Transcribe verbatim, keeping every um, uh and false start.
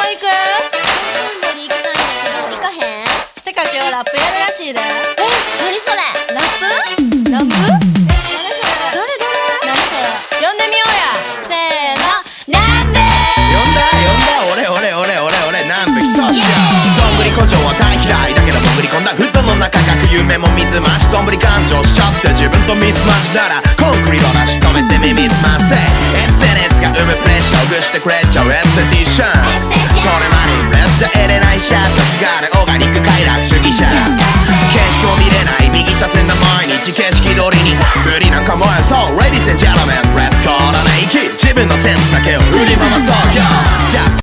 行く？ どんぶり行きたいんだけど行かへん？ てか今日ラップやるらしいで。 え、何それ？ラップ？ ラップ？え、何それ？ どれどれ？ 何それ？呼んでみようや。せーの、 なんで？ 呼んだ呼んだ、俺俺俺俺俺南部ひとしや。どんぶり古城は大嫌いだけど潜り込んだ布団の中かく夢も水増し。どんぶり感情しちゃって自分とミスマッチならコンクリートなし止めて耳すませ。 エスエヌエス が生むプレッシャーをぐしてくれちゃうエステティシャン。これまでプレッシャー得れないシャツがあるオーガニック快楽主義者。景色を見れない右車線の毎日景色通りに無理なんかもえそう。 Ladies and gentlemen プレスコードな息自分のセンスだけを振り回そうよ。